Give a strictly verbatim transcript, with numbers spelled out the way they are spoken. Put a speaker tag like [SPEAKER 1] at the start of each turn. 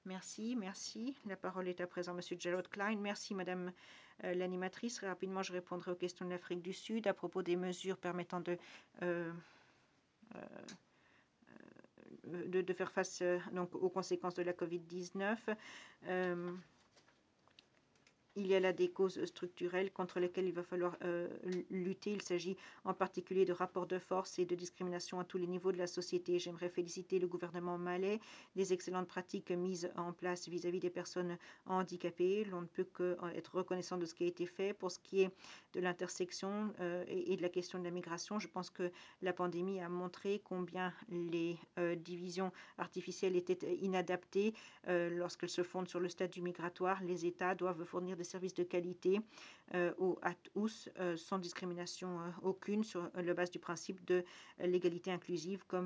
[SPEAKER 1] Merci, merci. La parole est à présent Monsieur Gerald Klein. Merci, Madame euh, l'animatrice. Rapidement, je répondrai aux questions de l'Afrique du Sud à propos des mesures permettant de, euh, de, de faire face euh, donc, aux conséquences de la covid dix-neuf. Euh, Il y a là des causes structurelles contre lesquelles il va falloir euh, lutter. Il s'agit en particulier de rapports de force et de discrimination à tous les niveaux de la société. J'aimerais féliciter le gouvernement malais des excellentes pratiques mises en place vis-à-vis des personnes handicapées. L'on ne peut qu'être reconnaissant de ce qui a été fait. Pour ce qui est de l'intersection euh, et, et de la question de la migration, je pense que la pandémie a montré combien les euh, divisions artificielles étaient inadaptées euh, lorsqu'elles se fondent sur le statut migratoire. Les États doivent fournir des services de qualité euh, aux, à tous, euh, sans discrimination euh, aucune, sur la base du principe de l'égalité inclusive, comme